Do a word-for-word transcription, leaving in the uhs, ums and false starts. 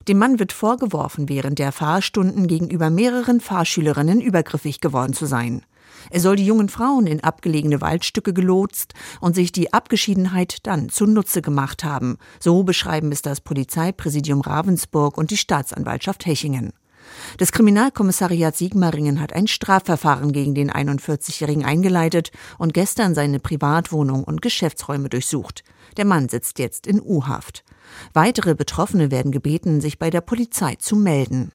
Dem Mann wird vorgeworfen, während der Fahrstunden gegenüber mehreren Fahrschülerinnen übergriffig geworden zu sein. Er soll die jungen Frauen in abgelegene Waldstücke gelotst und sich die Abgeschiedenheit dann zunutze gemacht haben. So beschreiben es das Polizeipräsidium Ravensburg und die Staatsanwaltschaft Hechingen. Das Kriminalkommissariat Sigmaringen hat ein Strafverfahren gegen den einundvierzigjährigen eingeleitet und gestern seine Privatwohnung und Geschäftsräume durchsucht. Der Mann sitzt jetzt in U-Haft. Weitere Betroffene werden gebeten, sich bei der Polizei zu melden.